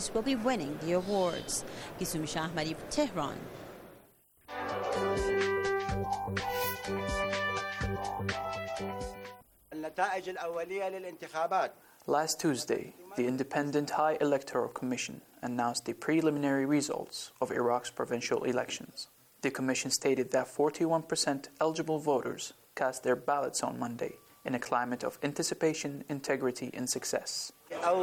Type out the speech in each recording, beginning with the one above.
will be winning the awards. Gisum Shahmari, Tehran. Last Tuesday, the Independent High Electoral Commission announced the preliminary results of Iraq's provincial elections. The commission stated that 41% eligible voters cast their ballots on Monday in a climate of anticipation, integrity, and success.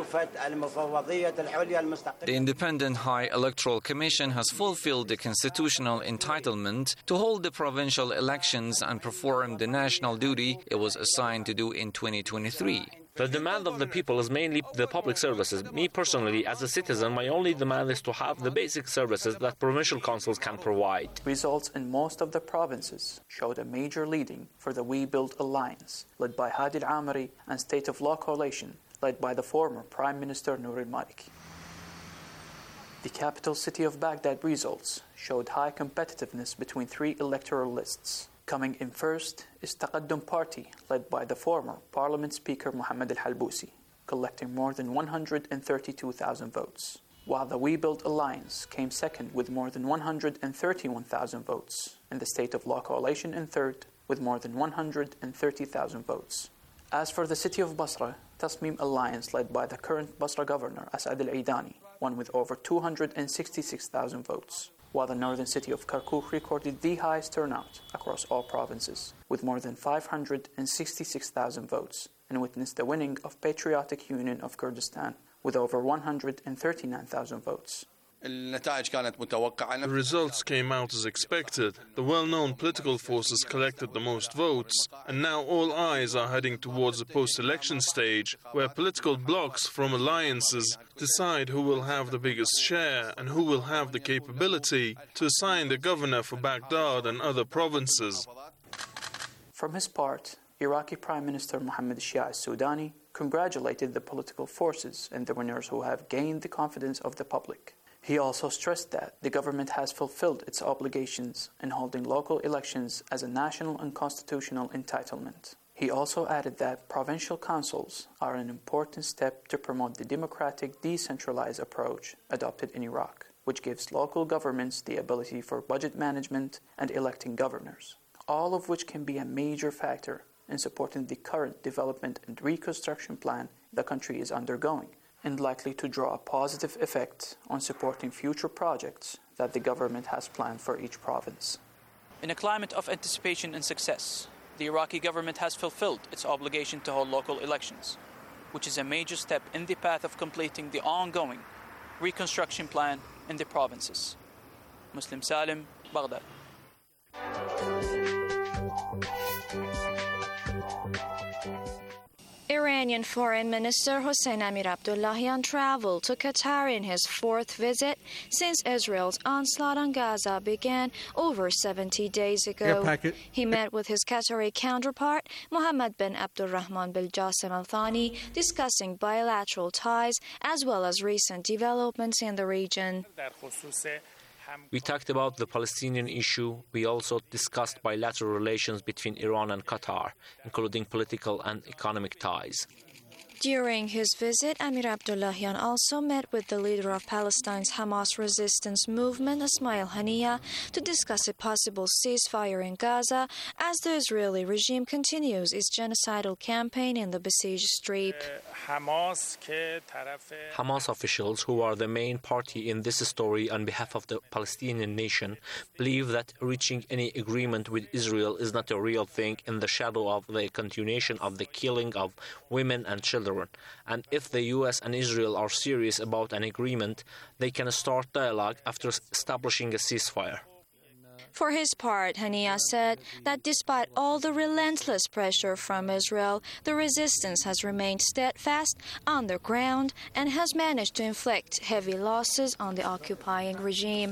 The Independent High Electoral Commission has fulfilled the constitutional entitlement to hold the provincial elections and perform the national duty it was assigned to do in 2023. The demand of the people is mainly the public services. Me personally, as a citizen, my only demand is to have the basic services that provincial councils can provide. Results in most of the provinces showed a major leading for the We Build Alliance, led by Hadi Al-Amari, and State of Law Coalition, led by the former Prime Minister Nouri al-Maliki. The capital city of Baghdad results showed high competitiveness between three electoral lists. Coming in first is Taqaddum Party, led by the former Parliament Speaker Mohammed Al-Halbousi, collecting more than 132,000 votes, while the We Build Alliance came second with more than 131,000 votes, and the State of Law Coalition in third with more than 130,000 votes. As for the city of Basra, Tasmim Alliance, led by the current Basra governor Asad Al-Aidani, won with over 266,000 votes, while the northern city of Kirkuk recorded the highest turnout across all provinces, with more than 566,000 votes, and witnessed the winning of Patriotic Union of Kurdistan with over 139,000 votes. The results came out as expected. The well-known political forces collected the most votes, and now all eyes are heading towards the post-election stage, where political blocs from alliances decide who will have the biggest share and who will have the capability to assign the governor for Baghdad and other provinces. From his part, Iraqi Prime Minister Mohammed Shia al-Sudani congratulated the political forces and the winners who have gained the confidence of the public. He also stressed that the government has fulfilled its obligations in holding local elections as a national and constitutional entitlement. He also added that provincial councils are an important step to promote the democratic, decentralized approach adopted in Iraq, which gives local governments the ability for budget management and electing governors, all of which can be a major factor in supporting the current development and reconstruction plan the country is undergoing, and likely to draw a positive effect on supporting future projects that the government has planned for each province. In a climate of anticipation and success, the Iraqi government has fulfilled its obligation to hold local elections, which is a major step in the path of completing the ongoing reconstruction plan in the provinces. Muslim Salim, Baghdad. Iranian Foreign Minister Hossein Amir-Abdollahian traveled to Qatar in his fourth visit since Israel's onslaught on Gaza began over 70 days ago. He met with his Qatari counterpart, Mohammed bin Abdulrahman bin Jassim Al Thani, discussing bilateral ties as well as recent developments in the region. We talked about the Palestinian issue. We also discussed bilateral relations between Iran and Qatar, including political and economic ties. During his visit, Amir-Abdollahian also met with the leader of Palestine's Hamas resistance movement, Ismail Haniyeh, to discuss a possible ceasefire in Gaza as the Israeli regime continues its genocidal campaign in the besieged Strip. Hamas officials, who are the main party in this story on behalf of the Palestinian nation, believe that reaching any agreement with Israel is not a real thing in the shadow of the continuation of the killing of women and children. And if the US and Israel are serious about an agreement, they can start dialogue after establishing a ceasefire. For his part, Haniyeh said that despite all the relentless pressure from Israel, the resistance has remained steadfast on the ground and has managed to inflict heavy losses on the occupying regime.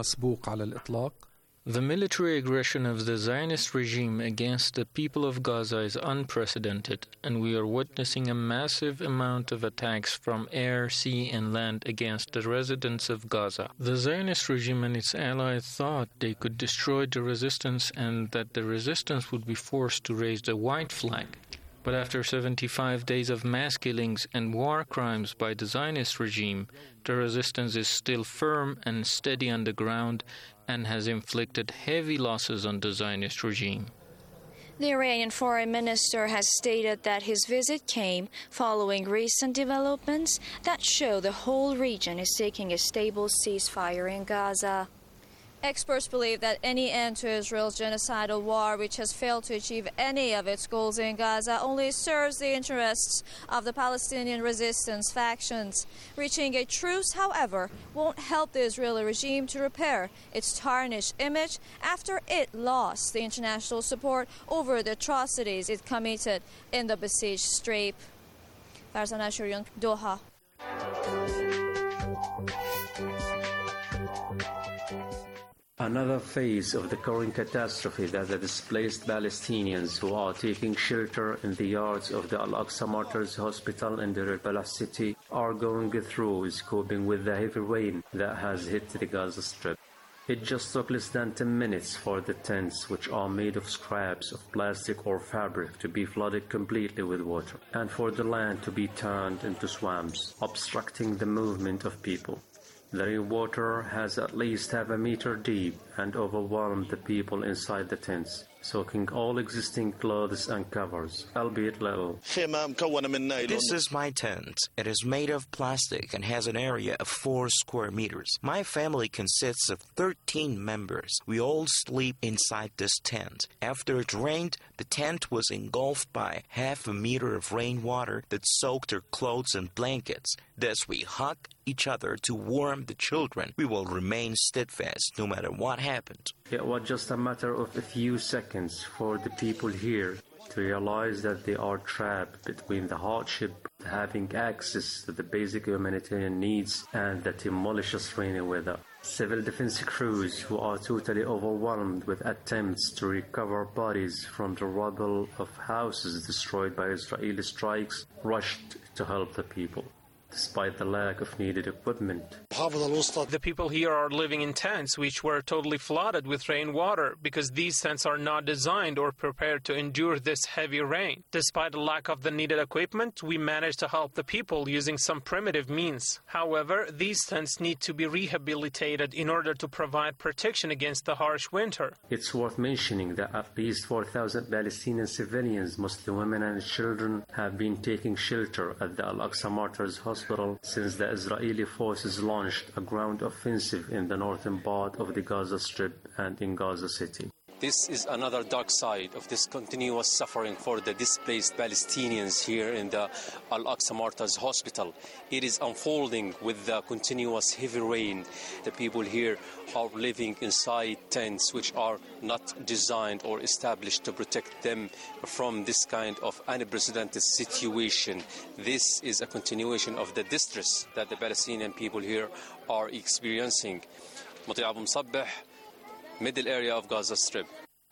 The military aggression of the Zionist regime against the people of Gaza is unprecedented, and we are witnessing a massive amount of attacks from air, sea, and land against the residents of Gaza. The Zionist regime and its allies thought they could destroy the resistance and that the resistance would be forced to raise the white flag. But after 75 days of mass killings and war crimes by the Zionist regime, the resistance is still firm and steady on the ground and has inflicted heavy losses on the Zionist regime. The Iranian foreign minister has stated that his visit came following recent developments that show the whole region is seeking a stable ceasefire in Gaza. Experts believe that any end to Israel's genocidal war, which has failed to achieve any of its goals in Gaza, only serves the interests of the Palestinian resistance factions. Reaching a truce, however, won't help the Israeli regime to repair its tarnished image after it lost the international support over the atrocities it committed in the besieged Strip. Farzana Shurian, Doha. Another phase of the current catastrophe that the displaced Palestinians who are taking shelter in the yards of the Al-Aqsa Martyrs Hospital in Deir al-Balah city are going through is coping with the heavy rain that has hit the Gaza Strip. It just took less than 10 minutes for the tents, which are made of scraps of plastic or fabric, to be flooded completely with water, and for the land to be turned into swamps, obstructing the movement of people. The rainwater has at least half a meter deep and overwhelmed the people inside the tents, soaking all existing clothes and covers, albeit little. This is my tent. It is made of plastic and has an area of 4 square meters. My family consists of 13 members. We all sleep inside this tent. After it rained, the tent was engulfed by half a meter of rainwater that soaked our clothes and blankets. Thus, we hug each other to warm the children. We will remain steadfast no matter what happened. It was just a matter of a few seconds for the people here to realize that they are trapped between the hardship of having access to the basic humanitarian needs and the tumultuous rainy weather. Civil defense crews who are totally overwhelmed with attempts to recover bodies from the rubble of houses destroyed by Israeli strikes rushed to help the people, despite the lack of needed equipment. The people here are living in tents which were totally flooded with rainwater because these tents are not designed or prepared to endure this heavy rain. Despite the lack of the needed equipment, we managed to help the people using some primitive means. However, these tents need to be rehabilitated in order to provide protection against the harsh winter. It's worth mentioning that at least 4,000 Palestinian civilians, mostly women and children, have been taking shelter at the Al-Aqsa Martyrs Hospital since the Israeli forces launched a ground offensive in the northern part of the Gaza Strip and in Gaza City. This is another dark side of this continuous suffering for the displaced Palestinians here in the Al-Aqsa Martyrs Hospital. It is unfolding with the continuous heavy rain. The people here are living inside tents which are not designed or established to protect them from this kind of unprecedented situation. This is a continuation of the distress that the Palestinian people here are experiencing. Mati Abu Msabbeh, middle area of Gaza Strip.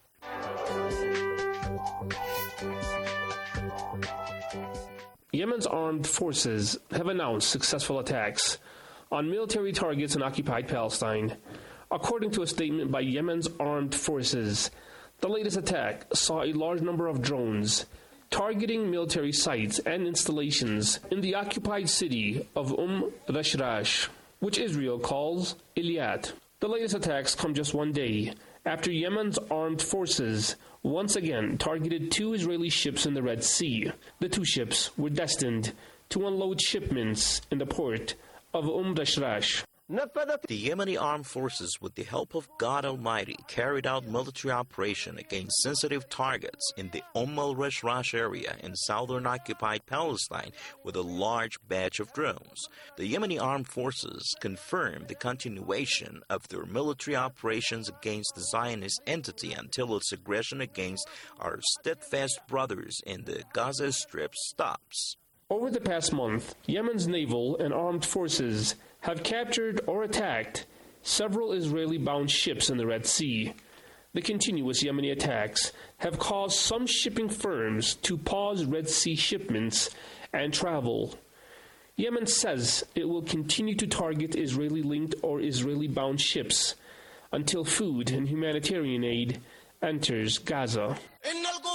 Yemen's armed forces have announced successful attacks on military targets in occupied Palestine. According to a statement by Yemen's armed forces, the latest attack saw a large number of drones targeting military sites and installations in the occupied city of Rashrash, which Israel calls Eilat. The latest attacks come just one day after Yemen's armed forces once again targeted 2 Israeli ships in the Red Sea. The 2 ships were destined to unload shipments in the port of Rashrash. The Yemeni armed forces, with the help of God Almighty, carried out military operation against sensitive targets in the al-Rashrash area in southern occupied Palestine with a large batch of drones. The Yemeni armed forces confirmed the continuation of their military operations against the Zionist entity until its aggression against our steadfast brothers in the Gaza Strip stops. Over the past month, Yemen's naval and armed forces have captured or attacked several Israeli-bound ships in the Red Sea. The continuous Yemeni attacks have caused some shipping firms to pause Red Sea shipments and travel. Yemen says it will continue to target Israeli-linked or Israeli-bound ships until food and humanitarian aid enters Gaza.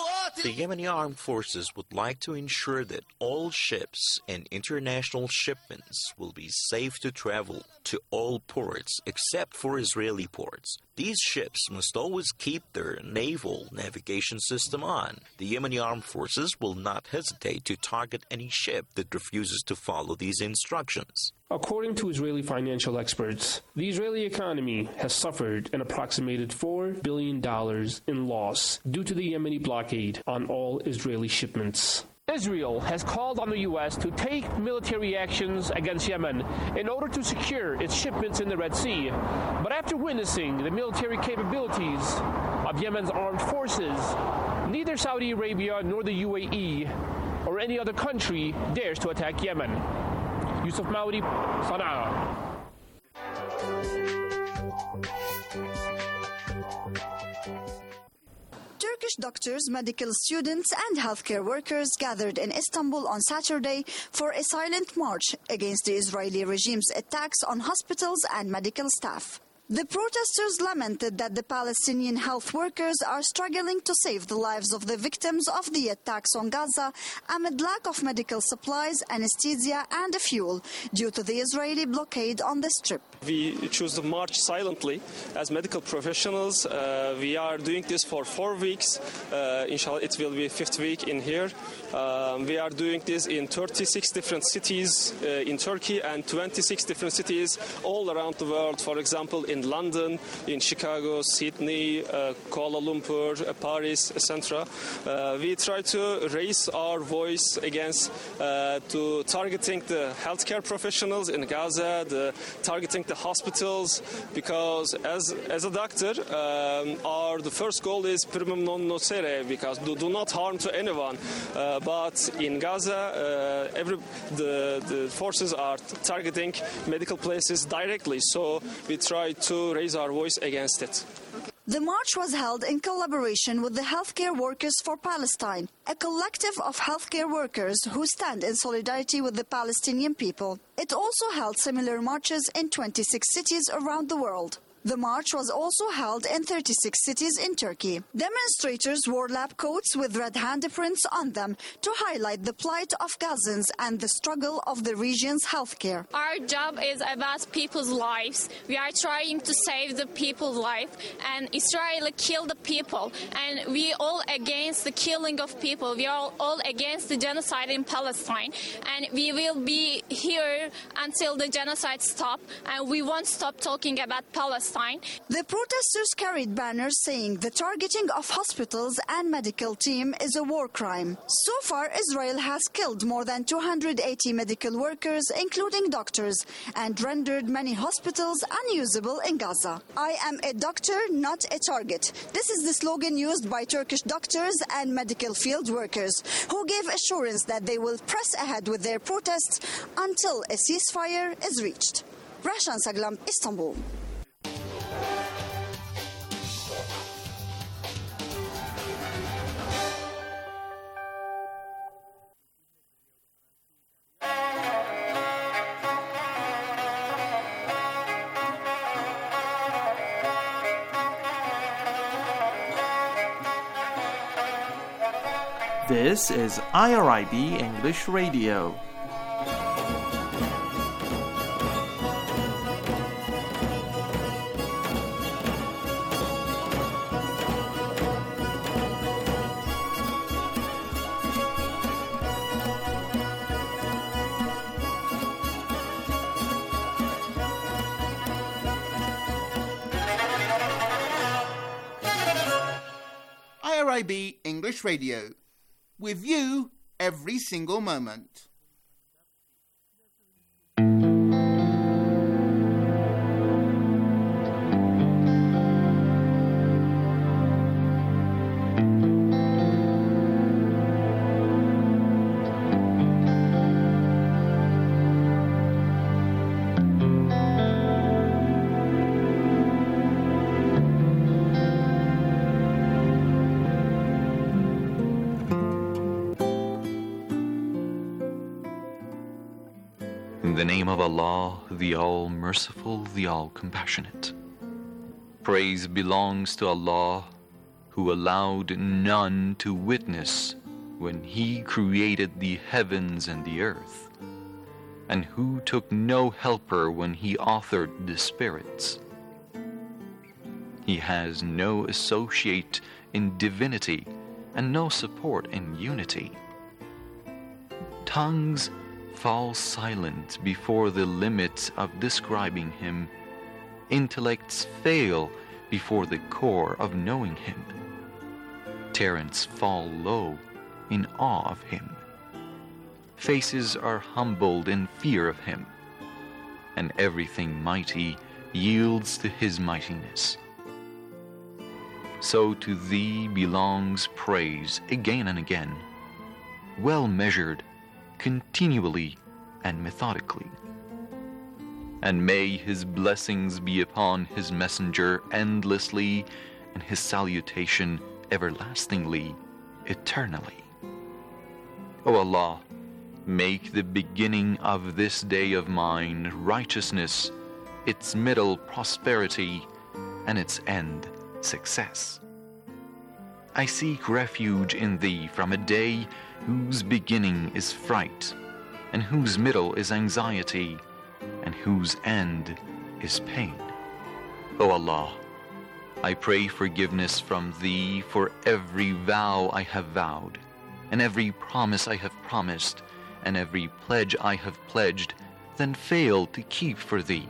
The Yemeni armed forces would like to ensure that all ships and international shipments will be safe to travel to all ports except for Israeli ports. These ships must always keep their naval navigation system on. The Yemeni armed forces will not hesitate to target any ship that refuses to follow these instructions. According to Israeli financial experts, the Israeli economy has suffered an approximated $4 billion in loss due to the Yemeni blockade on all Israeli shipments. Israel has called on the U.S. to take military actions against Yemen in order to secure its shipments in the Red Sea. But after witnessing the military capabilities of Yemen's armed forces, neither Saudi Arabia nor the UAE or any other country dares to attack Yemen. Yusuf Maudi, Sana'a. Turkish doctors, medical students and healthcare workers gathered in Istanbul on Saturday for a silent march against the Israeli regime's attacks on hospitals and medical staff. The protesters lamented that the Palestinian health workers are struggling to save the lives of the victims of the attacks on Gaza amid lack of medical supplies, anesthesia and fuel due to the Israeli blockade on the Strip. We choose to march silently as medical professionals. We are doing this for 4 weeks. Inshallah, it will be 5th week in here. We are doing this in 36 different cities in Turkey and 26 different cities all around the world. For example, in London, in Chicago, Sydney, Kuala Lumpur, Paris, etc. We try to raise our voice against to targeting the healthcare professionals in Gaza, targeting the hospitals, because as a doctor, the first goal is primum non nocere, because do not harm to anyone. But in Gaza, the forces are targeting medical places directly, so we try to raise our voice against it. The march was held in collaboration with the Healthcare Workers for Palestine, a collective of healthcare workers who stand in solidarity with the Palestinian people. It also held similar marches in 26 cities around the world. The march was also held in 36 cities in Turkey. Demonstrators wore lab coats with red handprints on them to highlight the plight of Gazans and the struggle of the region's healthcare. Our job is about people's lives. We are trying to save the people's life, and Israel killed the people, and we all against the killing of people. We are all against the genocide in Palestine, and we will be here until the genocide stops, and we won't stop talking about Palestine. The protesters carried banners saying the targeting of hospitals and medical team is a war crime. So far, Israel has killed more than 280 medical workers, including doctors, and rendered many hospitals unusable in Gaza. I am a doctor, not a target. This is the slogan used by Turkish doctors and medical field workers, who gave assurance that they will press ahead with their protests until a ceasefire is reached. Rashan Saglam, Istanbul. This is IRIB English Radio. IRIB English Radio. With you every single moment. In the name of Allah, the All-Merciful, the All-Compassionate. Praise belongs to Allah, who allowed none to witness when he created the heavens and the earth, and who took no helper when he authored the spirits. He has no associate in divinity and no support in unity. Tongues fall silent before the limits of describing him. Intellects fail before the core of knowing him. Talents fall low in awe of him. Faces are humbled in fear of him, and everything mighty yields to his mightiness. So to thee belongs praise again and again, well measured, continually and methodically. And may his blessings be upon his messenger endlessly, and his salutation everlastingly, eternally. O Allah, make the beginning of this day of mine righteousness, its middle prosperity, and its end success. I seek refuge in thee from a day whose beginning is fright, and whose middle is anxiety, and whose end is pain. O Allah, I pray forgiveness from thee for every vow I have vowed, and every promise I have promised, and every pledge I have pledged, then failed to keep for thee.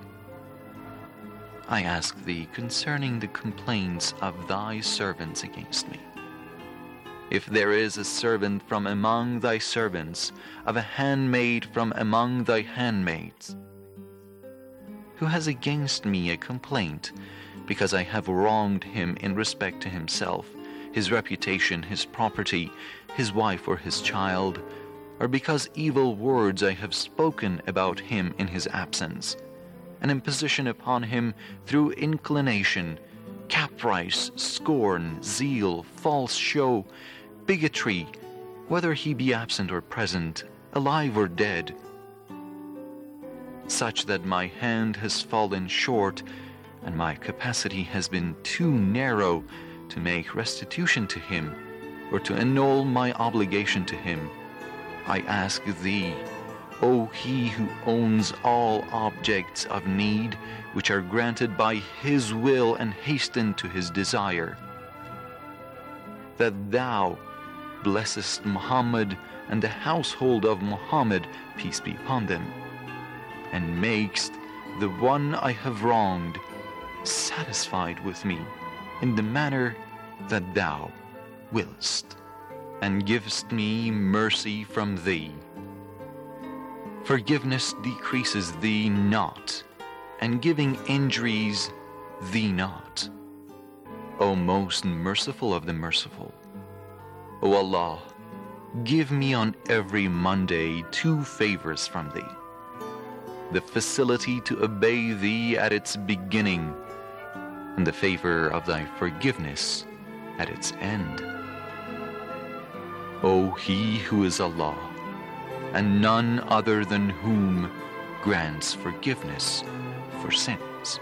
I ask thee concerning the complaints of thy servants against me. If there is a servant from among thy servants, of a handmaid from among thy handmaids, who has against me a complaint, because I have wronged him in respect to himself, his reputation, his property, his wife or his child, or because evil words I have spoken about him in his absence, an imposition upon him through inclination, caprice, scorn, zeal, false show, bigotry, whether he be absent or present, alive or dead, such that my hand has fallen short and my capacity has been too narrow to make restitution to him or to annul my obligation to him, I ask thee, O he who owns all objects of need, which are granted by his will and hasten to his desire, that thou blessest Muhammad and the household of Muhammad, peace be upon them, and makest the one I have wronged satisfied with me in the manner that thou willest, and givest me mercy from thee. Forgiveness decreases thee not, and giving injuries thee not. O most merciful of the merciful, O Allah, give me on every Monday 2 favors from thee: the facility to obey thee at its beginning, and the favor of thy forgiveness at its end. O he who is Allah, and none other than whom grants forgiveness for sins.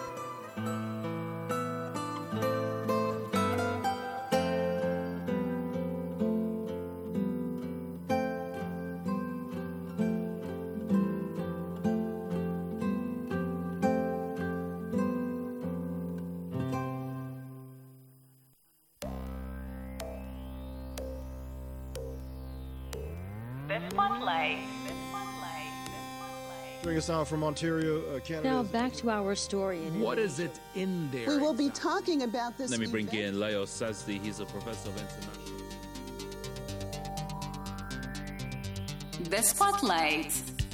Joining us now from Ontario, Canada. Now back to our story. What is it in there? We will be talking about this. Let me bring in Leo Sazdi. He's a professor of international. The Spotlight.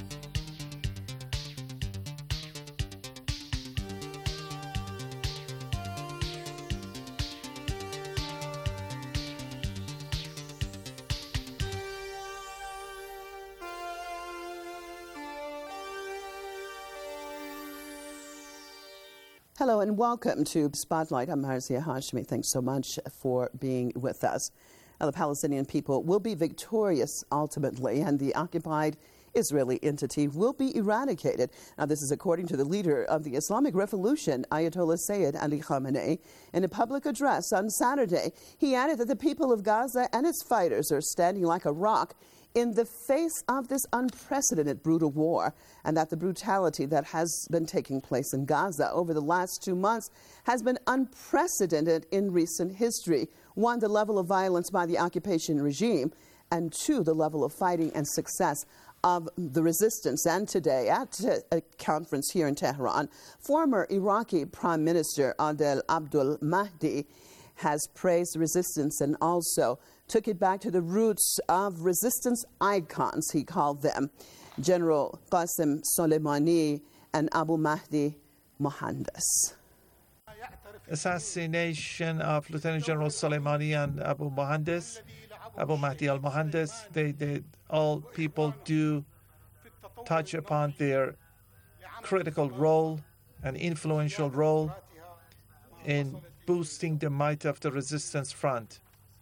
Hello and welcome to Spotlight. I'm Marzia Hashmi. Thanks so much for being with us. Now, the Palestinian people will be victorious ultimately, and the occupied Israeli entity will be eradicated. Now, this is according to the leader of the Islamic Revolution, Ayatollah Sayyid Ali Khamenei. In a public address on Saturday, he added that the people of Gaza and its fighters are standing like a rock in the face of this unprecedented brutal war, and that the brutality that has been taking place in Gaza over the last 2 months has been unprecedented in recent history. One, the level of violence by the occupation regime, and two, the level of fighting and success of the resistance. And today, at a conference here in Tehran, former Iraqi Prime Minister Adel Abdul Mahdi has praised the resistance and also took it back to the roots of resistance icons, he called them, General Qasem Soleimani and Abu Mahdi Mohandes. Assassination of Lieutenant General Soleimani and Abu Mahdi al-Mohandes, they all people do touch upon their critical role and influential role in boosting the might of the resistance front.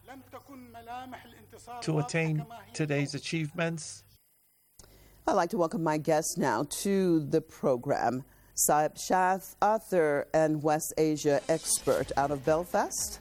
To attain today's achievements, I'd like to welcome my guest now to the program, Saeb Shath, author and West Asia expert out of Belfast.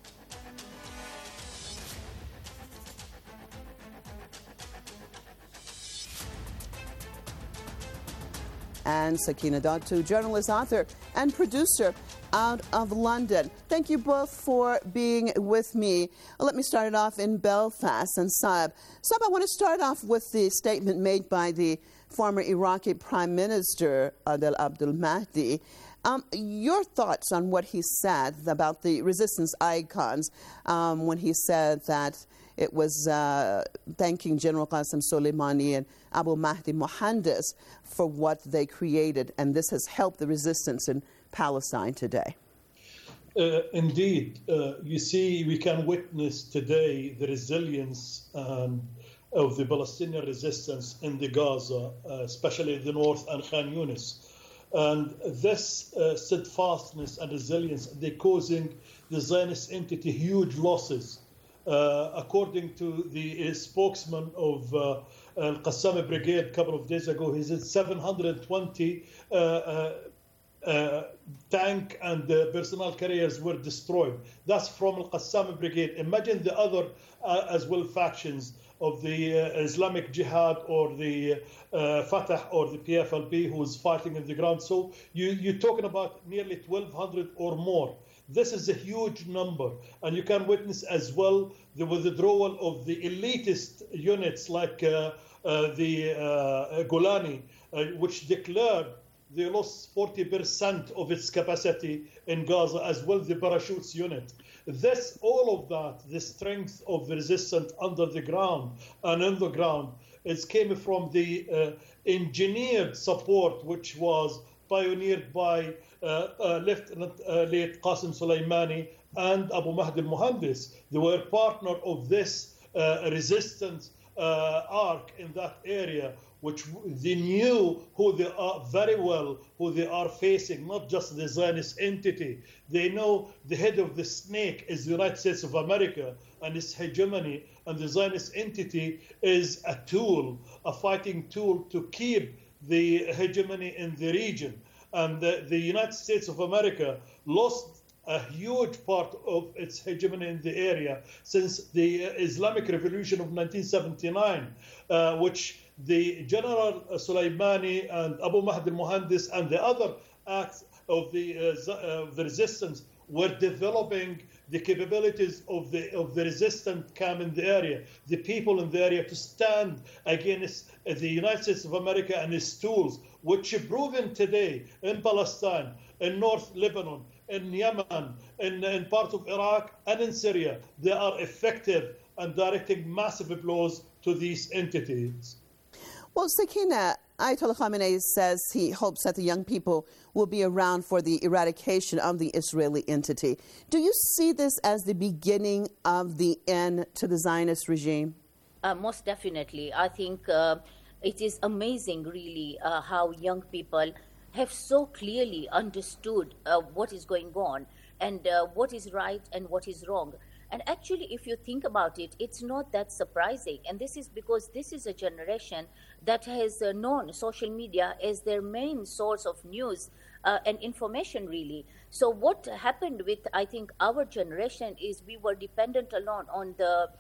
And Sakina Datu, journalist, author, and producer out of London. Thank you both for being with me. Let me start it off in Belfast. And Saeb, I want to start off with the statement made by the former Iraqi Prime Minister Adel Abdul Mahdi. Your thoughts on what he said about the resistance icons when he said that it was thanking General Qasem Soleimani and Abu Mahdi Mohandes for what they created, and this has helped the resistance in Palestine today. Indeed. You see, we can witness today the resilience of the Palestinian resistance in the Gaza, especially in the north and Khan Yunis. And this steadfastness and resilience, they're causing the Zionist entity huge losses. According to the spokesman of Al-Qassam Brigade a couple of days ago, he said 720 tank and personnel carriers were destroyed. That's from Al-Qassam Brigade. Imagine the other as well factions of the Islamic Jihad or the Fatah or the PFLP who is fighting in the ground. So you're talking about nearly 1,200 or more. This is a huge number, and you can witness as well the withdrawal of the elitist units like the Golani, which declared they lost 40% of its capacity in Gaza, as well the parachutes unit. All of that, the strength of the resistance under the ground and in the ground, it came from the engineered support, which was pioneered by Lieutenant late Qasem Soleimani and Abu Mahdi al-Mohandes. They were partner of this resistance arc in that area, which they knew who they are very well, who they are facing, not just the Zionist entity. They know the head of the snake is the United States of America and its hegemony, and the Zionist entity is a tool, a fighting tool to keep the hegemony in the region. And the United States of America lost a huge part of its hegemony in the area since the Islamic Revolution of 1979, which the General Soleimani and Abu Mahdi al-Mohandes and the other acts of the resistance were developing the capabilities of the resistant camp in the area, the people in the area, to stand against the United States of America and its tools, which are proven today in Palestine, in North Lebanon, in Yemen, in part of Iraq, and in Syria. They are effective and directing massive blows to these entities. Well, Sakina, Ayatollah Khamenei says he hopes that the young people will be around for the eradication of the Israeli entity. Do you see this as the beginning of the end to the Zionist regime? Most definitely. I think it is amazing, really, how young people have so clearly understood what is going on and what is right and what is wrong. And actually, if you think about it, it's not that surprising. And this is because this is a generation that has known social media as their main source of news and information, really. So what happened with, I think, our generation is we were dependent a lot on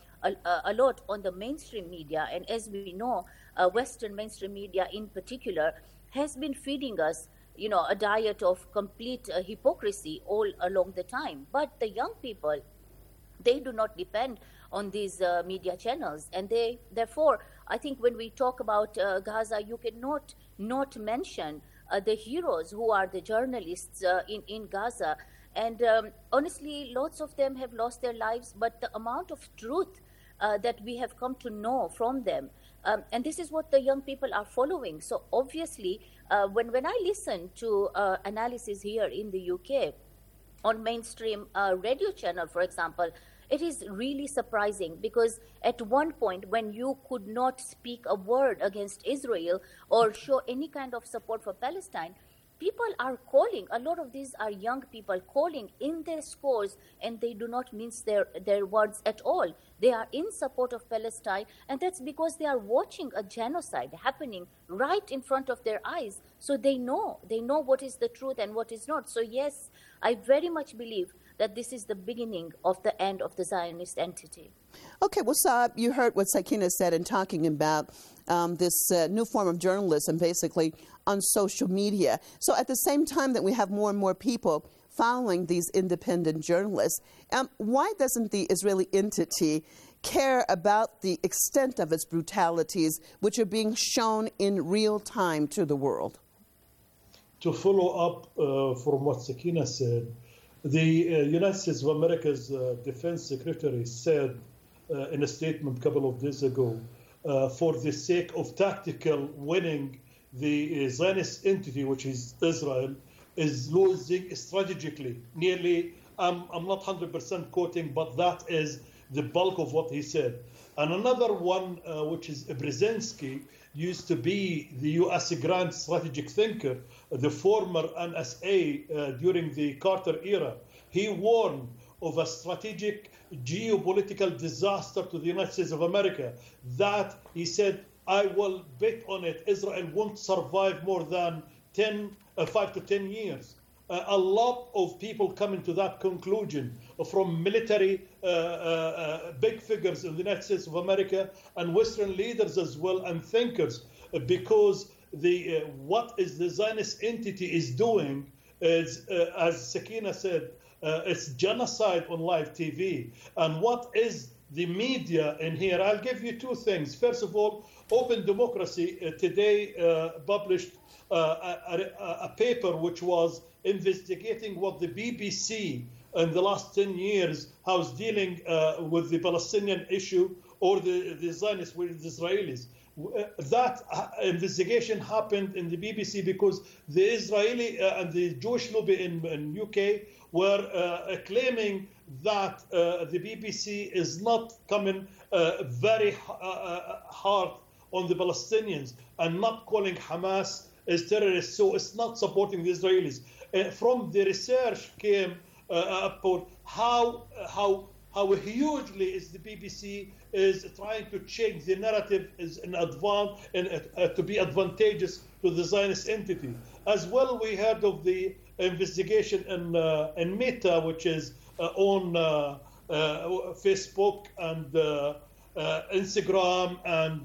the mainstream media. And as we know, Western mainstream media in particular has been feeding us, a diet of complete hypocrisy all along the time. But the young people, they do not depend on these media channels. And therefore, I think when we talk about Gaza, you cannot not mention the heroes who are the journalists in Gaza. And honestly, lots of them have lost their lives, but the amount of truth that we have come to know from them, and this is what the young people are following. So obviously, when I listen to analysis here in the UK on mainstream radio channel, for example, it is really surprising, because at one point when you could not speak a word against Israel or show any kind of support for Palestine, people are calling, a lot of these are young people calling in their scores, and they do not mince their words at all. They are in support of Palestine, and that's because they are watching a genocide happening right in front of their eyes. So they know what is the truth and what is not. So yes, I very much believe that this is the beginning of the end of the Zionist entity. Okay, well, Saab, you heard what Sakina said in talking about this new form of journalism, basically on social media. So at the same time that we have more and more people following these independent journalists, why doesn't the Israeli entity care about the extent of its brutalities, which are being shown in real time to the world? To follow up from what Sakina said, the United States of America's Defense Secretary said in a statement a couple of days ago, for the sake of tactical winning, the Zionist entity, which is Israel, is losing strategically. Nearly, I'm not 100% quoting, but that is the bulk of what he said. And another one, which is Brzezinski, used to be the U.S. Grand Strategic Thinker, the former NSA during the Carter era. He warned of a strategic geopolitical disaster to the United States of America that, he said, I will bet on it, Israel won't survive more than 5 to 10 years. A lot of people coming to that conclusion from military big figures in the United States of America and Western leaders as well and thinkers, because what is the Zionist entity is doing is, as Sakina said, it's genocide on live TV. And what is the media in here? I'll give you two things. First of all, Open Democracy today published a paper which was investigating what the BBC in the last 10 years was dealing with the Palestinian issue or the Zionists with the Israelis. That investigation happened in the BBC because the Israeli and the Jewish lobby in UK were claiming that the BBC is not coming very hard on the Palestinians and not calling Hamas as terrorists, so it's not supporting the Israelis. From the research came about how hugely is the BBC is trying to change the narrative to be advantageous to the Zionist entity. As well, we heard of the investigation in Meta, which is on Facebook and Instagram and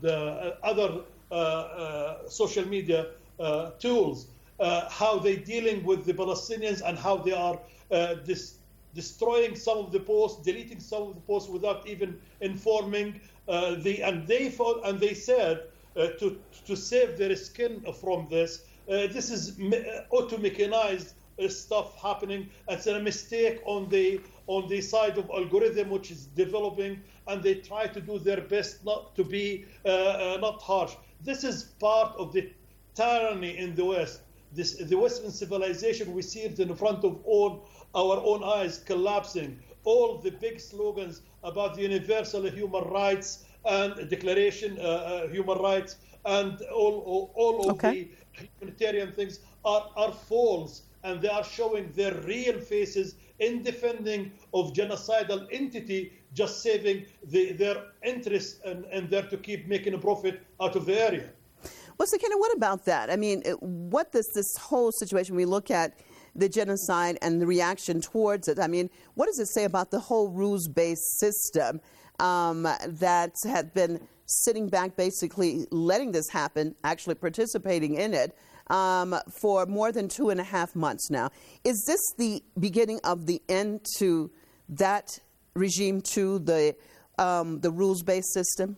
other social media tools, how they're dealing with the Palestinians and how they are destroying some of the posts, deleting some of the posts without even informing and they said to save their skin from this. This is auto-mechanized stuff happening. It's a mistake on the side of algorithm which is developing, and they try to do their best not to be not harsh. This is part of the tyranny in the West. The Western civilization, we see it in front of all our own eyes collapsing. All the big slogans about the universal human rights and declaration human rights and all of the humanitarian things are false. and they are showing their real faces in defending of genocidal entity, just saving their interests and there to keep making a profit out of the area. Well, Sakina, what about that? I mean, what does this whole situation, we look at the genocide and the reaction towards it, I mean, what does it say about the whole rules-based system that had been sitting back, basically letting this happen, actually participating in it for more than 2.5 months now? Is this the beginning of the end to that regime, to the rules-based system?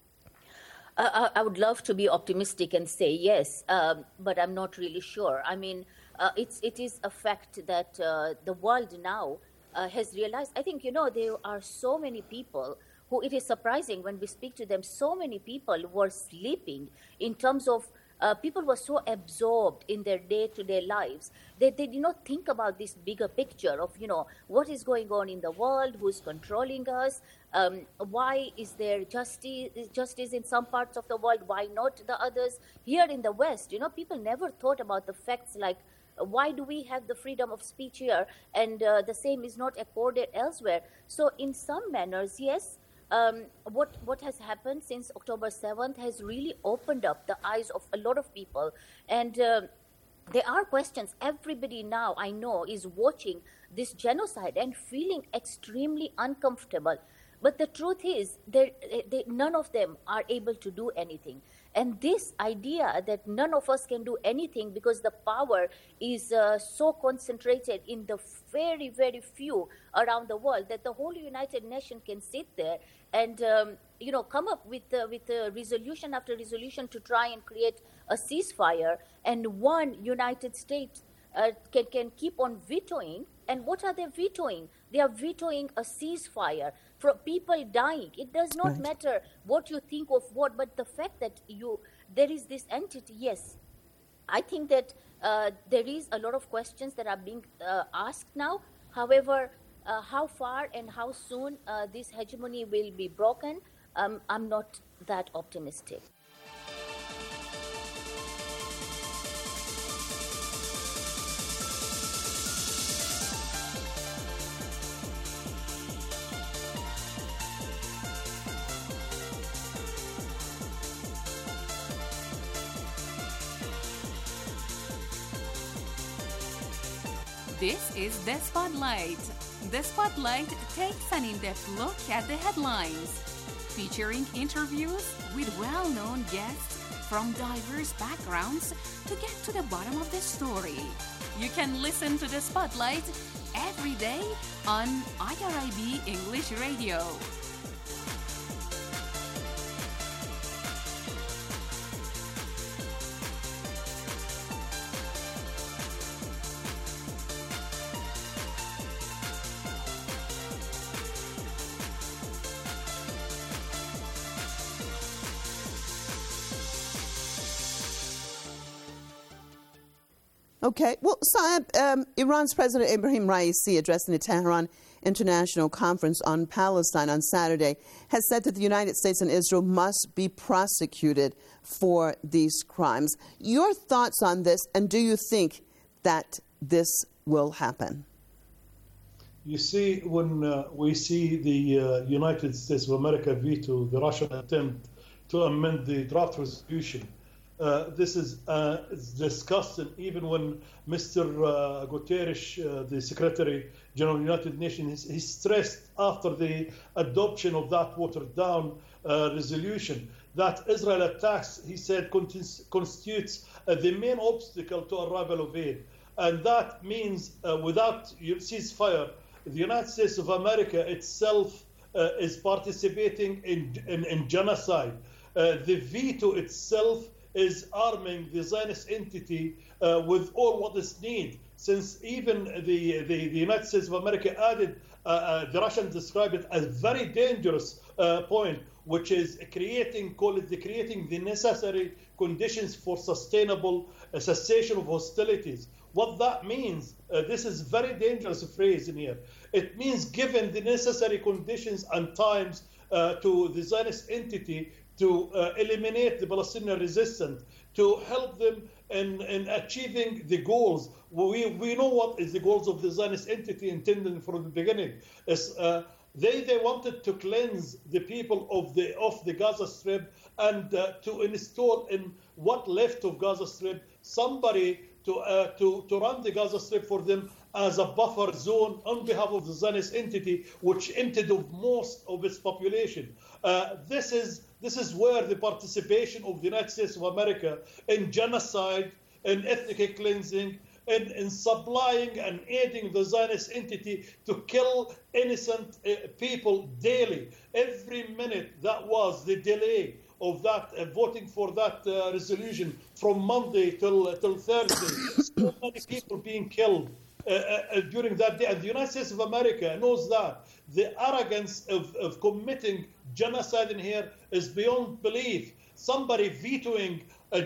I would love to be optimistic and say yes, but I'm not really sure. I mean, it is a fact that the world now has realized. I think, there are so many people who it is surprising when we speak to them. So many people were sleeping in terms of people were so absorbed in their day-to-day lives that they did not think about this bigger picture of, what is going on in the world, who's controlling us, why is there justice in some parts of the world, why not the others? Here in the West, people never thought about the facts like, why do we have the freedom of speech here and the same is not accorded elsewhere? So in some manners, yes, what has happened since October 7th has really opened up the eyes of a lot of people. And there are questions. Everybody now, I know, is watching this genocide and feeling extremely uncomfortable. But the truth is, none of them are able to do anything. And this idea that none of us can do anything because the power is so concentrated in the very, very few around the world that the whole United Nations can sit there and come up with resolution after resolution to try and create a ceasefire, and one United States can keep on vetoing. And what are they vetoing? They are vetoing a ceasefire for people dying. It does not matter what you think of what, but the fact that there is this entity, yes. I think that there is a lot of questions that are being asked now. However, how far and how soon this hegemony will be broken, I'm not that optimistic. This is The Spotlight. The Spotlight takes an in-depth look at the headlines, featuring interviews with well-known guests from diverse backgrounds to get to the bottom of the story. You can listen to The Spotlight every day on IRIB English Radio. Okay. Well, Saeb, Iran's President Ibrahim Raisi, addressing the Tehran International Conference on Palestine on Saturday, has said that the United States and Israel must be prosecuted for these crimes. Your thoughts on this, and do you think that this will happen? You see, when we see the United States of America veto the Russian attempt to amend the draft resolution, this is discussed, even when Mr. Guterres, the Secretary General of the United Nations, he stressed after the adoption of that watered-down resolution that Israel attacks, he said, constitutes the main obstacle to arrival of aid. And that means without ceasefire, the United States of America itself is participating in genocide. The veto itself is arming the Zionist entity with all what is needed, since even the United States of America added, the Russians describe it as very dangerous point, which is creating the necessary conditions for sustainable cessation of hostilities. What that means, this is very dangerous phrase in here. It means given the necessary conditions and times to the Zionist entity to eliminate the Palestinian resistance, to help them in achieving the goals. We know what is the goals of the Zionist entity intended from the beginning. They wanted to cleanse the people of the Gaza Strip and to install in what left of Gaza Strip somebody to run the Gaza Strip for them as a buffer zone on behalf of the Zionist entity, which emptied of most of its population. This is where the participation of the United States of America in genocide, in ethnic cleansing, in supplying and aiding the Zionist entity to kill innocent people daily. Every minute that was the delay of that voting for that resolution from Monday till Thursday. So many people being killed during that day. And the United States of America knows that. The arrogance of committing genocide in here is beyond belief. Somebody vetoing a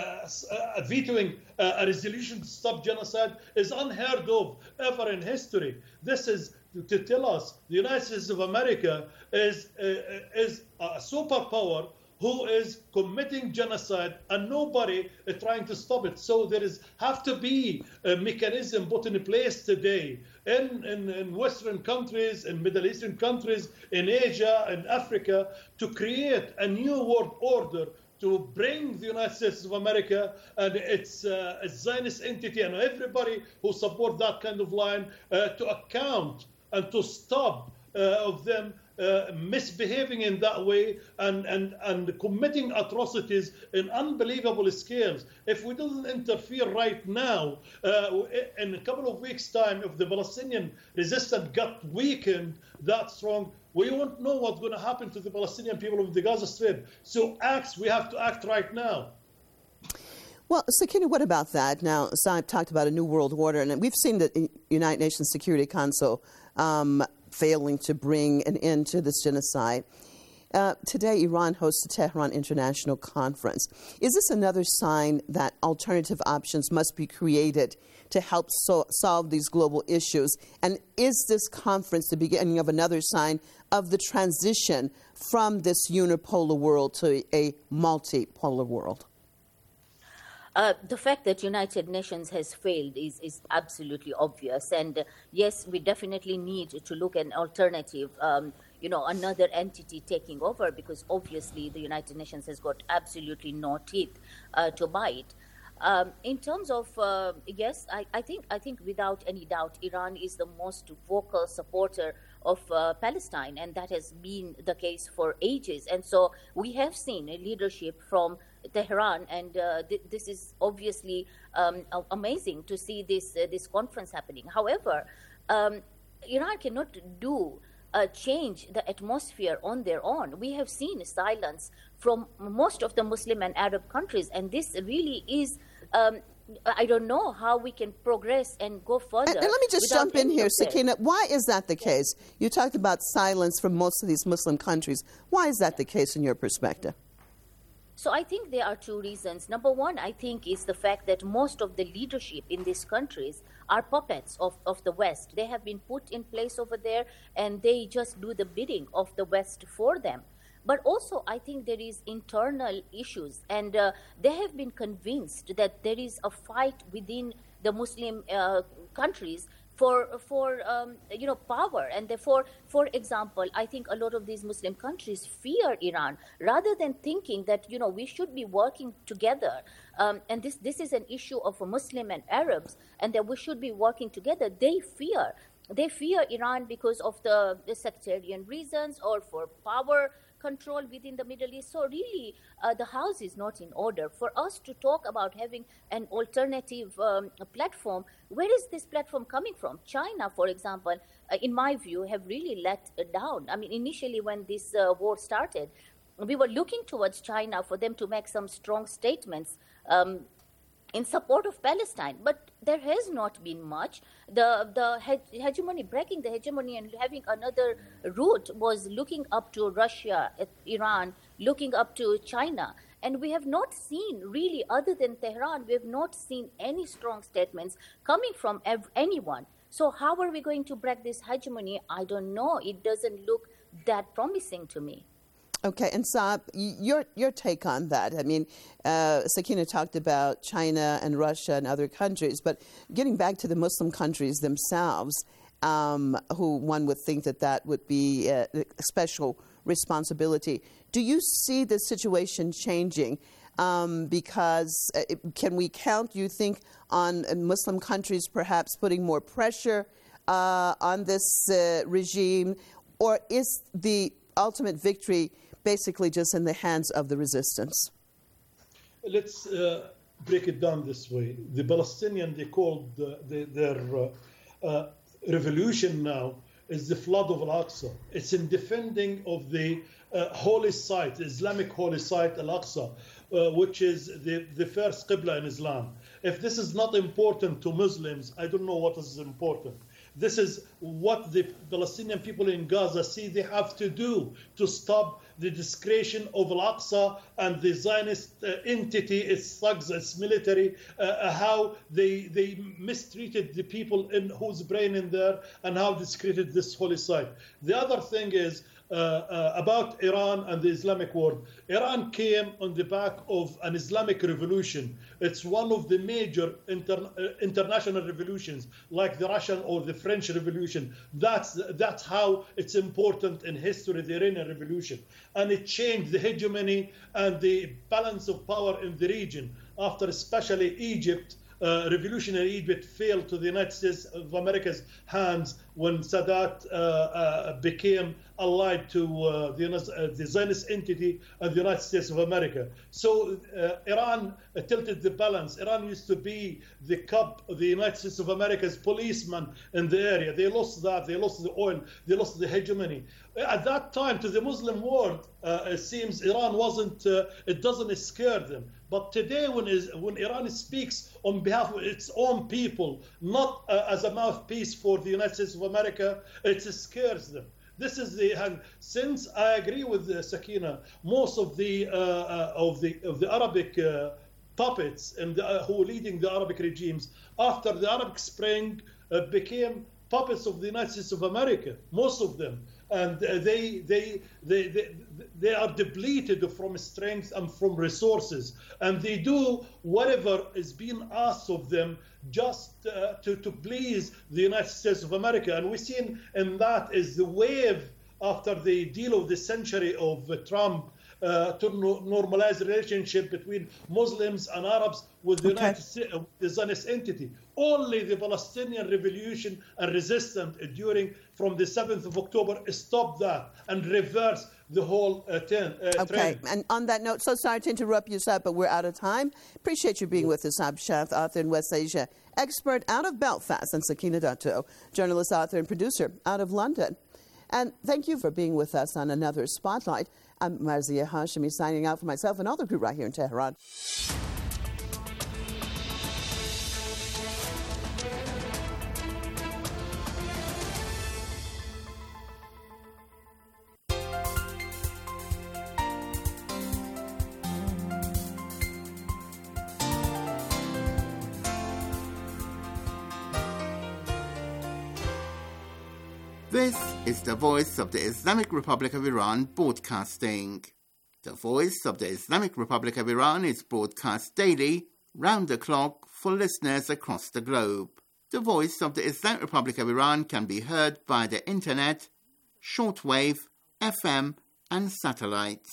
resolution to stop genocide is unheard of ever in history. This is to tell us the United States of America is a superpower who is committing genocide and nobody is trying to stop it. So there have to be a mechanism put in place today in Western countries, in Middle Eastern countries, in Asia, in Africa, to create a new world order to bring the United States of America and its Zionist entity and everybody who support that kind of line to account and to stop of them misbehaving in that way and committing atrocities in unbelievable scales. If we don't interfere right now, in a couple of weeks' time, if the Palestinian resistance got weakened that strong, we won't know what's going to happen to the Palestinian people of the Gaza Strip. So we have to act right now. Well, Sakina, what about that? Now, Saib talked about a new world order, and we've seen the United Nations Security Council failing to bring an end to this genocide. Today, Iran hosts the Tehran International Conference. Is this another sign that alternative options must be created to help solve these global issues? And is this conference the beginning of another sign of the transition from this unipolar world to a multipolar world? The fact that United Nations has failed is absolutely obvious. And yes, we definitely need to look at an alternative, another entity taking over, because obviously the United Nations has got absolutely no teeth to bite. In terms of, yes, I think without any doubt, Iran is the most vocal supporter of Palestine, and that has been the case for ages. And so we have seen a leadership from Tehran, and this is obviously amazing to see this conference happening. However, Iran cannot change the atmosphere on their own. We have seen silence from most of the Muslim and Arab countries, and this really is I don't know how we can progress and go further. And let me just jump in here, Sakina. Why is that the case? You talked about silence from most of these Muslim countries. Why is that the case in your perspective? So I think there are two reasons. Number one, I think, is the fact that most of the leadership in these countries are puppets of the West. They have been put in place over there, and they just do the bidding of the West for them. But also, I think there is internal issues, and they have been convinced that there is a fight within the Muslim countries for power, and therefore, for example, I think a lot of these Muslim countries fear Iran rather than thinking that we should be working together. And this is an issue of Muslim and Arabs, and that we should be working together. They fear Iran because of the sectarian reasons or for power control within the Middle East. So really, the house is not in order. For us to talk about having an alternative platform, where is this platform coming from? China, for example, in my view, have really let down. I mean, initially when this war started, we were looking towards China for them to make some strong statements in support of Palestine, but there has not been much. The hegemony, breaking the hegemony and having another route was looking up to Russia, Iran, looking up to China. And we have not seen, really, other than Tehran, we have not seen any strong statements coming from anyone. So how are we going to break this hegemony? I don't know. It doesn't look that promising to me. Okay, and Saab, your take on that. I mean, Sakina talked about China and Russia and other countries, but getting back to the Muslim countries themselves, who one would think that would be a special responsibility. Do you see the situation changing? Because can we count, you think, on Muslim countries perhaps putting more pressure on this regime, or is the ultimate victory basically just in the hands of the resistance? Let's break it down this way. The Palestinians, they called their revolution now is the flood of Al-Aqsa. It's in defending of the holy site, Islamic holy site Al-Aqsa, which is the first Qibla in Islam. If this is not important to Muslims, I don't know what is important. This is what the Palestinian people in Gaza see they have to do to stop the discretion of Al-Aqsa and the Zionist entity, its thugs, its military, how they mistreated the people whose brain in there and how discredited this holy site. The other thing is about Iran and the Islamic world. Iran came on the back of an Islamic revolution. It's one of the major international revolutions, like the Russian or the French Revolution. That's how it's important in history, the Iranian Revolution. And it changed the hegemony and the balance of power in the region after especially Egypt. Revolutionary Egypt failed to the United States of America's hands when Sadat became allied to the Zionist entity of the United States of America. So Iran tilted the balance. Iran used to be the cup of the United States of America's policeman in the area. They lost that. They lost the oil. They lost the hegemony. At that time, to the Muslim world, it seems Iran wasn't. It doesn't scare them. But today, when Iran speaks on behalf of its own people, not as a mouthpiece for the United States of America, it scares them. This is since I agree with Sakina, most of the Arabic puppets and who are leading the Arabic regimes after the Arab Spring became puppets of the United States of America. Most of them. And they are depleted from strength and from resources, and they do whatever is being asked of them just to please the United States of America. And we've seen in that is the wave after the deal of the century of Trump to normalize the relationship between Muslims and Arabs with the United States, the Zionist entity. Only the Palestinian revolution and resistance from the 7th of October stopped that and reversed the whole trend. Okay, and on that note, so sorry to interrupt you, Saab, but we're out of time. Appreciate you being with us, Saab Shaft, author in West Asia, expert out of Belfast, and Sakina Datto, journalist, author, and producer out of London. And thank you for being with us on another Spotlight. I'm Marzia Hashemi signing out for myself and all the crew right here in Tehran. This is the Voice of the Islamic Republic of Iran broadcasting. The Voice of the Islamic Republic of Iran is broadcast daily, round the clock, for listeners across the globe. The Voice of the Islamic Republic of Iran can be heard by the internet, shortwave, FM, and satellites.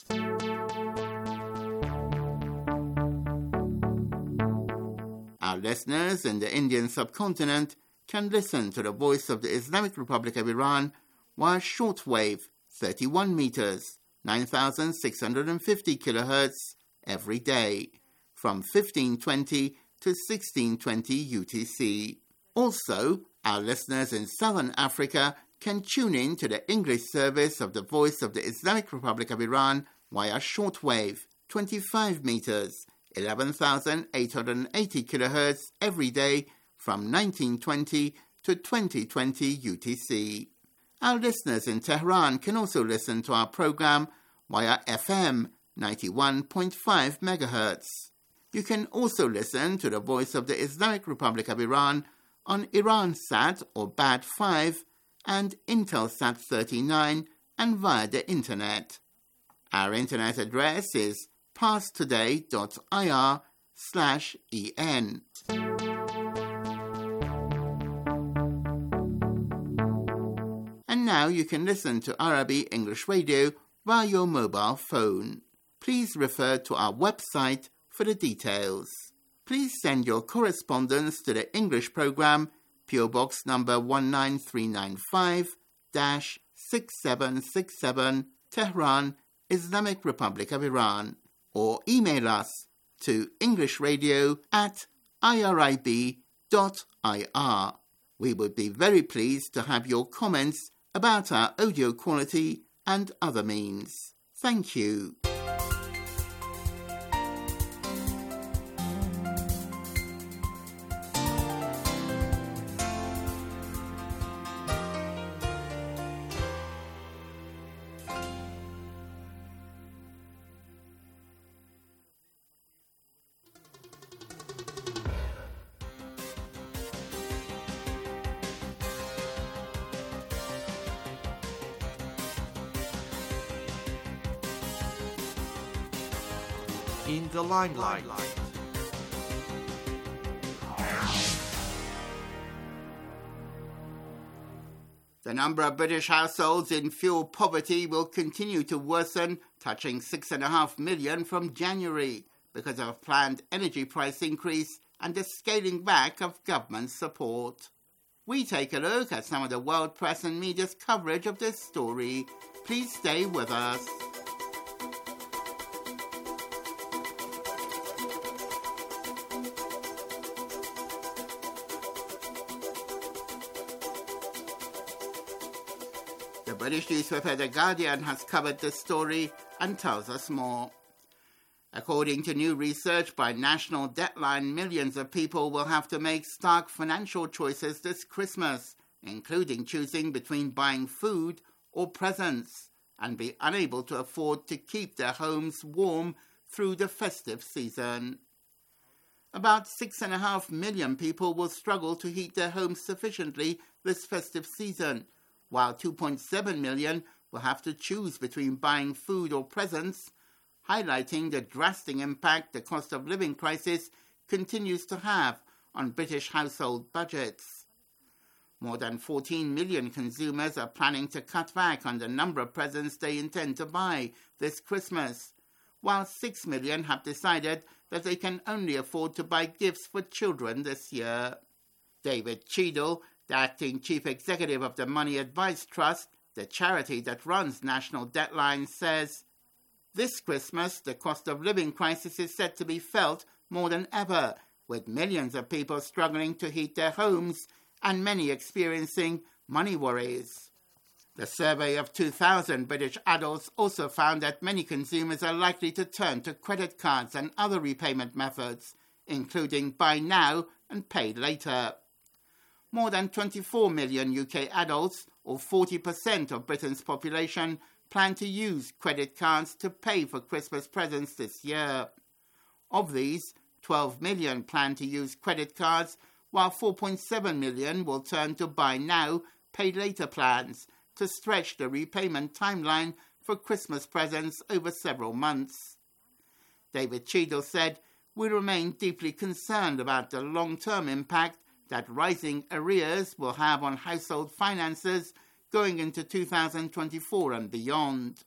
Our listeners in the Indian subcontinent can listen to the Voice of the Islamic Republic of Iran via shortwave 31 meters, 9,650 kilohertz every day, from 1520 to 1620 UTC. Also, our listeners in Southern Africa can tune in to the English service of the Voice of the Islamic Republic of Iran via shortwave 25 meters, 11,880 kilohertz every day, from 1920 to 2020 UTC. Our listeners in Tehran can also listen to our program via FM 91.5 MHz. You can also listen to the Voice of the Islamic Republic of Iran on Iransat or BAD 5 and Intelsat 39 and via the Internet. Our internet address is parstoday.ir/en. And now you can listen to Arabi English Radio via your mobile phone. Please refer to our website for the details. Please send your correspondence to the English program, PO Box number 19395-6767, Tehran, Islamic Republic of Iran, or email us to englishradio@irib.ir. We would be very pleased to have your comments about our audio quality and other means. Thank you. In the limelight. The number of British households in fuel poverty will continue to worsen, touching 6.5 million from January because of a planned energy price increase and the scaling back of government support. We take a look at some of the world press and media's coverage of this story. Please stay with us. The British newspaper The Guardian has covered this story and tells us more. According to new research by National Deadline, millions of people will have to make stark financial choices this Christmas, including choosing between buying food or presents, and be unable to afford to keep their homes warm through the festive season. About 6.5 million people will struggle to heat their homes sufficiently this festive season, while 2.7 million will have to choose between buying food or presents, highlighting the drastic impact the cost of living crisis continues to have on British household budgets. More than 14 million consumers are planning to cut back on the number of presents they intend to buy this Christmas, while 6 million have decided that they can only afford to buy gifts for children this year. David Cheadle, the acting chief executive of the Money Advice Trust, the charity that runs National Deadline, says, "This Christmas, the cost of living crisis is set to be felt more than ever, with millions of people struggling to heat their homes and many experiencing money worries." The survey of 2,000 British adults also found that many consumers are likely to turn to credit cards and other repayment methods, including buy now and pay later. More than 24 million UK adults, or 40% of Britain's population, plan to use credit cards to pay for Christmas presents this year. Of these, 12 million plan to use credit cards, while 4.7 million will turn to buy now, pay later plans to stretch the repayment timeline for Christmas presents over several months. David Cheadle said, "We remain deeply concerned about the long-term impact that rising arrears will have on household finances going into 2024 and beyond."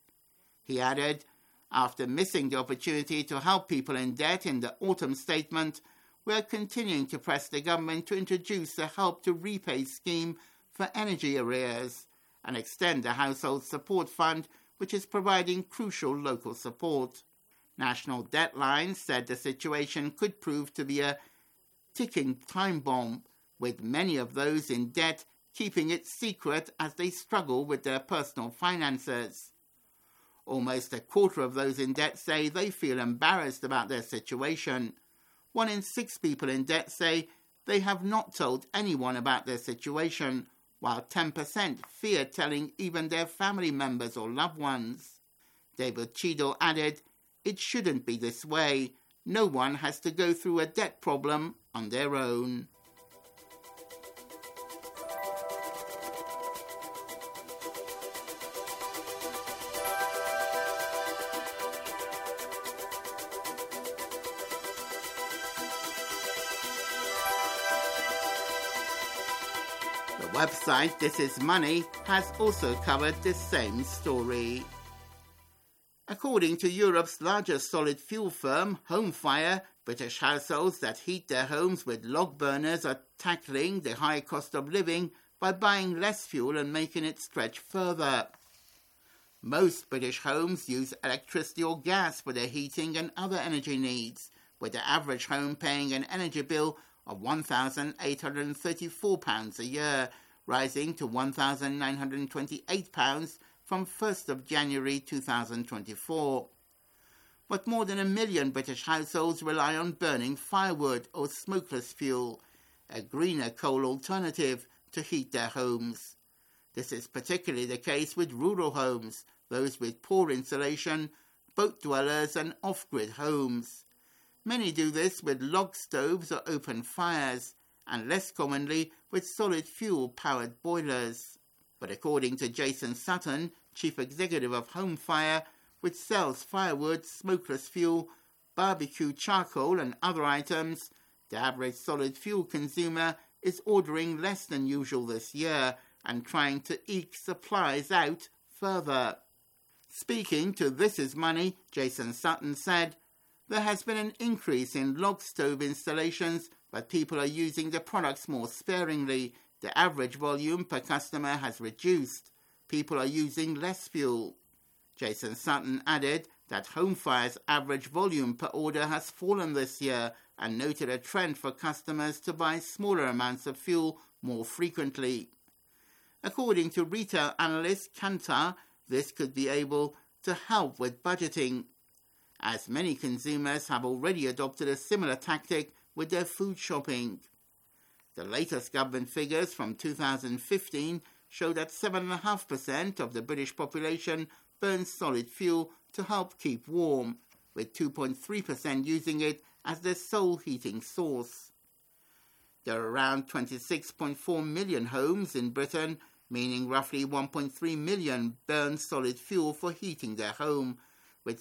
He added, "After missing the opportunity to help people in debt in the autumn statement, we are continuing to press the government to introduce a help to repay scheme for energy arrears and extend the Household Support Fund, which is providing crucial local support." National Deadline said the situation could prove to be a ticking time bomb, with many of those in debt keeping it secret as they struggle with their personal finances. Almost a quarter of those in debt say they feel embarrassed about their situation. 1 in 6 people in debt say they have not told anyone about their situation, while 10% fear telling even their family members or loved ones. David Cheadle added, "It shouldn't be this way. No one has to go through a debt problem on their own." The website This Is Money has also covered this same story. According to Europe's largest solid fuel firm, Homefire, British households that heat their homes with log burners are tackling the high cost of living by buying less fuel and making it stretch further. Most British homes use electricity or gas for their heating and other energy needs, with the average home paying an energy bill of £1,834 a year, rising to £1,928 from 1st of January 2024. But more than 1 million British households rely on burning firewood or smokeless fuel, a greener coal alternative, to heat their homes. This is particularly the case with rural homes, those with poor insulation, boat dwellers and off-grid homes. Many do this with log stoves or open fires, and less commonly with solid fuel-powered boilers. But according to Jason Sutton, Chief Executive of Homefire, which sells firewood, smokeless fuel, barbecue charcoal and other items, the average solid fuel consumer is ordering less than usual this year and trying to eke supplies out further. Speaking to This Is Money, Jason Sutton said, "There has been an increase in log stove installations, but people are using the products more sparingly. The average volume per customer has reduced. People are using less fuel." Jason Sutton added that Homefire's average volume per order has fallen this year and noted a trend for customers to buy smaller amounts of fuel more frequently. According to retail analyst Kantar, this could be able to help with budgeting, as many consumers have already adopted a similar tactic with their food shopping. The latest government figures from 2015 show that 7.5% of the British population burns solid fuel to help keep warm, with 2.3% using it as their sole heating source. There are around 26.4 million homes in Britain, meaning roughly 1.3 million burn solid fuel for heating their home, with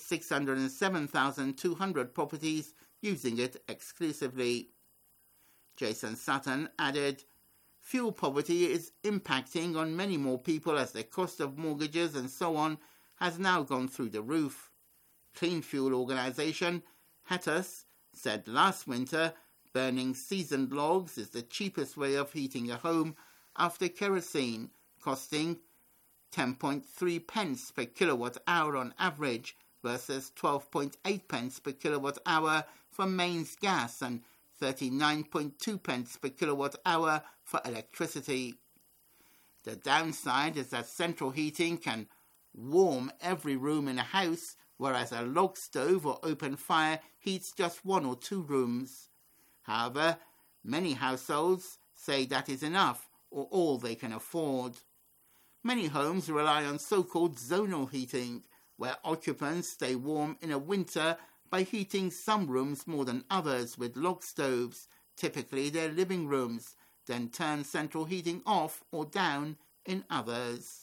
607,200 properties using it exclusively. Jason Sutton added, "Fuel poverty is impacting on many more people as the cost of mortgages and so on has now gone through the roof." Clean fuel organisation Hetus said last winter burning seasoned logs is the cheapest way of heating a home after kerosene, costing 10.3 pence per kilowatt hour on average versus 12.8 pence per kilowatt hour for mains gas and 39.2 pence per kilowatt hour for electricity. The downside is that central heating can warm every room in a house, whereas a log stove or open fire heats just 1 or 2 rooms. However, many households say that is enough or all they can afford. Many homes rely on so-called zonal heating, where occupants stay warm in a winter by heating some rooms more than others with log stoves, typically their living rooms, then turn central heating off or down in others.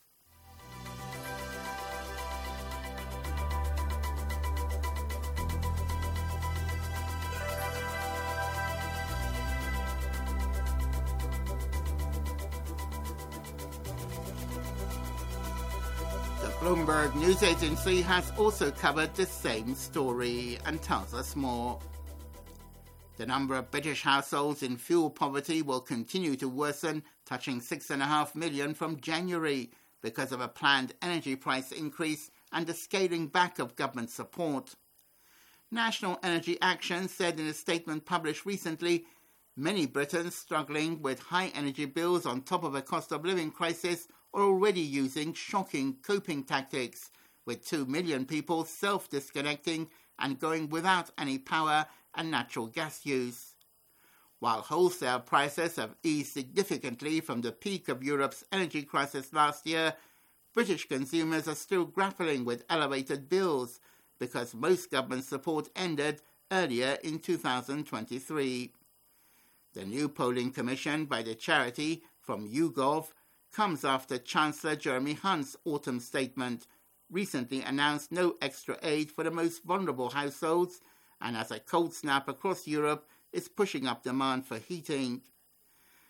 Bloomberg News Agency has also covered the same story and tells us more. The number of British households in fuel poverty will continue to worsen, touching 6.5 million from January because of a planned energy price increase and the scaling back of government support. National Energy Action said in a statement published recently, many Britons struggling with high energy bills on top of a cost of living crisis are already using shocking coping tactics, with 2 million people self-disconnecting and going without any power and natural gas use. While wholesale prices have eased significantly from the peak of Europe's energy crisis last year, British consumers are still grappling with elevated bills because most government support ended earlier in 2023. The new polling commissioned by the charity from YouGov comes after Chancellor Jeremy Hunt's autumn statement recently announced no extra aid for the most vulnerable households, and as a cold snap across Europe is pushing up demand for heating.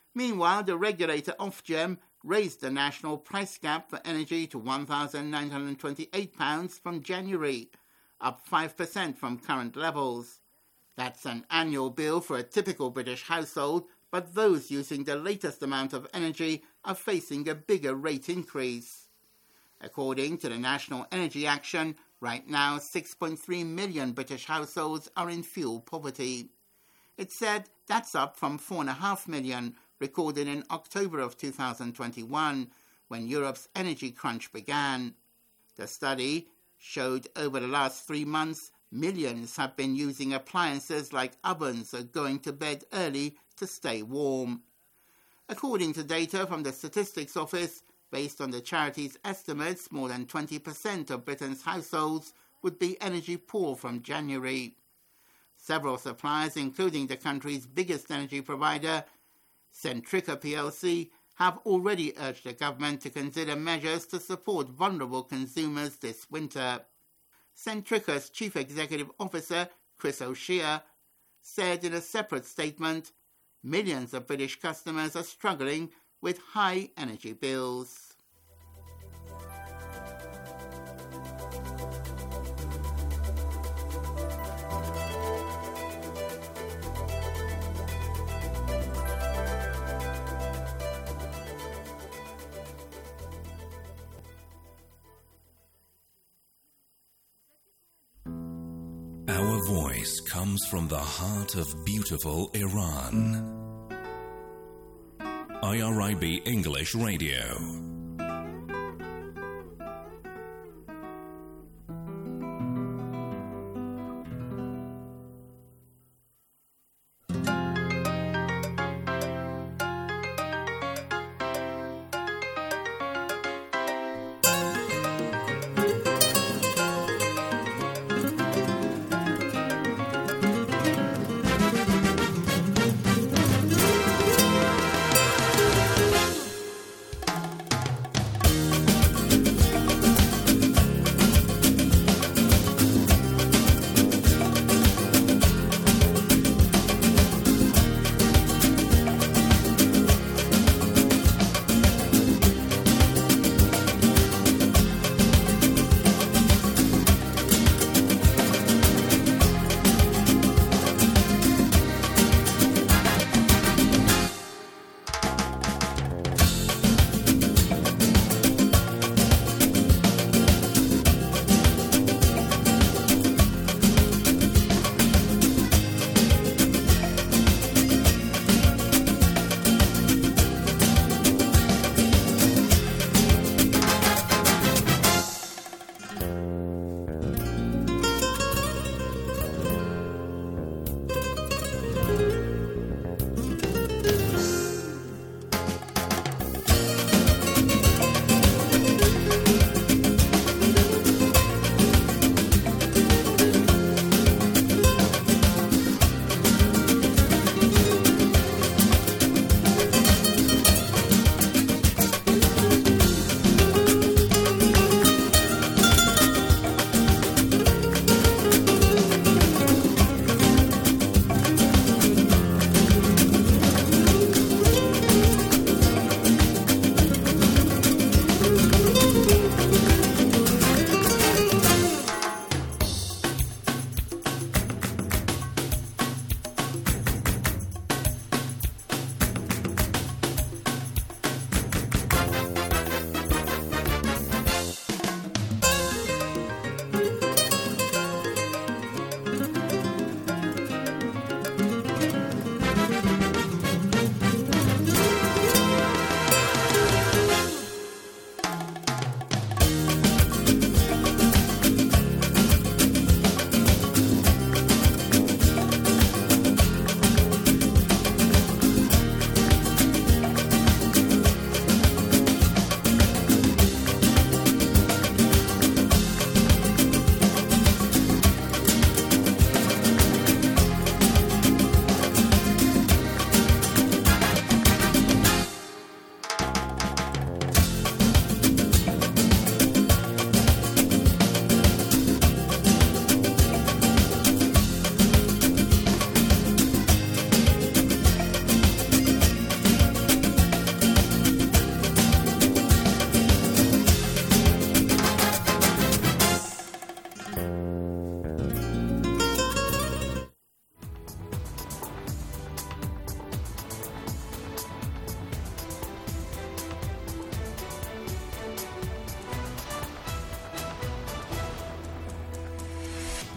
Meanwhile, the regulator Ofgem raised the national price cap for energy to £1,928 from January, up 5% from current levels. That's an annual bill for a typical British household, but those using the latest amount of energy are facing a bigger rate increase. According to the National Energy Action, right now 6.3 million British households are in fuel poverty. It said that's up from 4.5 million recorded in October of 2021, when Europe's energy crunch began. The study showed over the last 3 months, millions have been using appliances like ovens or going to bed early to stay warm. According to data from the Statistics Office, based on the charity's estimates, more than 20% of Britain's households would be energy poor from January. Several suppliers, including the country's biggest energy provider, Centrica plc, have already urged the government to consider measures to support vulnerable consumers this winter. Centrica's Chief Executive Officer, Chris O'Shea, said in a separate statement, millions of British customers are struggling with high energy bills. Our voice comes from the heart of beautiful Iran. IRIB English Radio.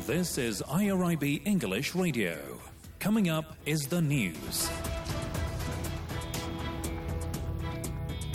This is IRIB English Radio. Coming up is the news.